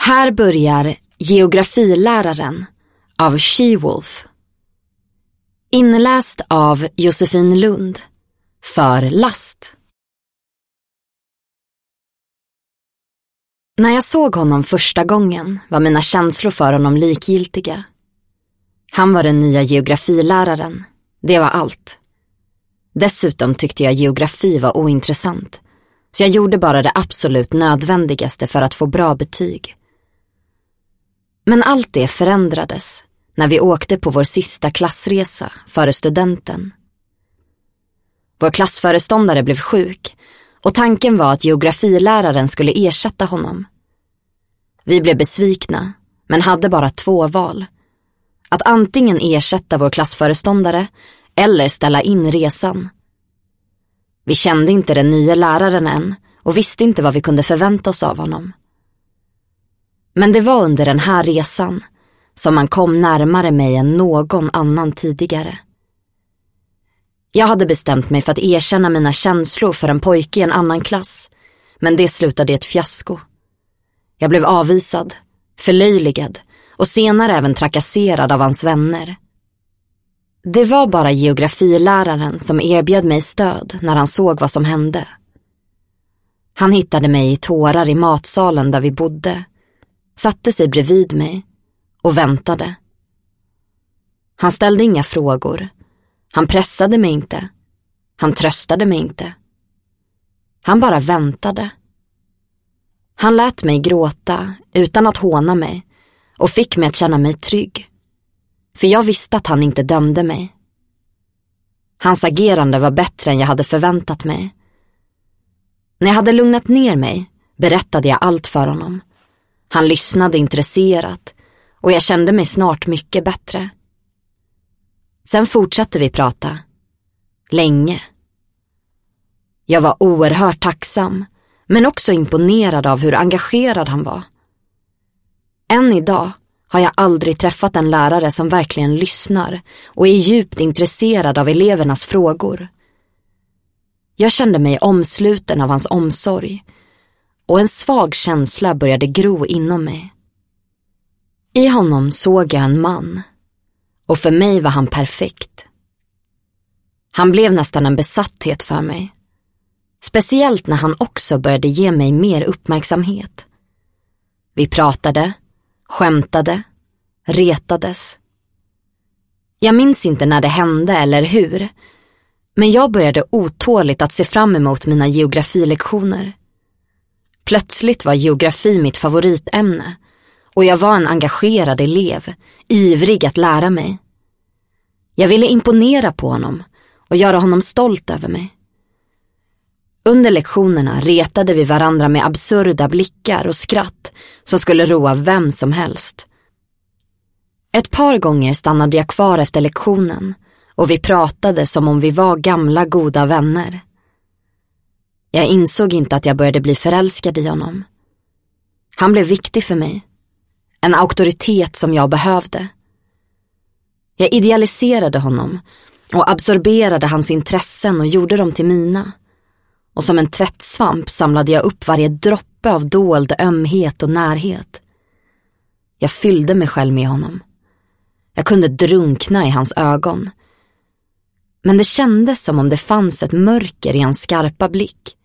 Här börjar Geografiläraren av She-Wolf. Inläst av Josefin Lund för Last. När jag såg honom första gången var mina känslor för honom likgiltiga. Han var den nya geografiläraren. Det var allt. Dessutom tyckte jag geografi var ointressant, så jag gjorde bara det absolut nödvändigaste för att få bra betyg. Men allt det förändrades när vi åkte på vår sista klassresa före studenten. Vår klassföreståndare blev sjuk och tanken var att geografiläraren skulle ersätta honom. Vi blev besvikna, men hade bara 2 val. Att antingen ersätta vår klassföreståndare eller ställa in resan. Vi kände inte den nya läraren än och visste inte vad vi kunde förvänta oss av honom. Men det var under den här resan som man kom närmare mig än någon annan tidigare. Jag hade bestämt mig för att erkänna mina känslor för en pojke i en annan klass, men det slutade i ett fiasko. Jag blev avvisad, förlöjligad och senare även trakasserad av hans vänner. Det var bara geografiläraren som erbjöd mig stöd när han såg vad som hände. Han hittade mig i tårar i matsalen där vi bodde, satte sig bredvid mig och väntade. Han ställde inga frågor. Han pressade mig inte. Han tröstade mig inte. Han bara väntade. Han lät mig gråta utan att håna mig och fick mig att känna mig trygg. För jag visste att han inte dömde mig. Hans agerande var bättre än jag hade förväntat mig. När jag hade lugnat ner mig berättade jag allt för honom. Han lyssnade intresserat och jag kände mig snart mycket bättre. Sen fortsatte vi prata. Länge. Jag var oerhört tacksam, men också imponerad av hur engagerad han var. Än idag har jag aldrig träffat en lärare som verkligen lyssnar och är djupt intresserad av elevernas frågor. Jag kände mig omsluten av hans omsorg och en svag känsla började gro inom mig. I honom såg jag en man och för mig var han perfekt. Han blev nästan en besatthet för mig. Speciellt när han också började ge mig mer uppmärksamhet. Vi pratade, skämtade, retades. Jag minns inte när det hände eller hur, men jag började otåligt att se fram emot mina geografilektioner. Plötsligt var geografi mitt favoritämne och jag var en engagerad elev, ivrig att lära mig. Jag ville imponera på honom och göra honom stolt över mig. Under lektionerna retade vi varandra med absurda blickar och skratt som skulle roa vem som helst. Ett par gånger stannade jag kvar efter lektionen och vi pratade som om vi var gamla goda vänner. Jag insåg inte att jag började bli förälskad i honom. Han blev viktig för mig. En auktoritet som jag behövde. Jag idealiserade honom och absorberade hans intressen och gjorde dem till mina. Och som en tvättsvamp samlade jag upp varje droppe av dold ömhet och närhet. Jag fyllde mig själv med honom. Jag kunde drunkna i hans ögon. Men det kändes som om det fanns ett mörker i hans skarpa blick.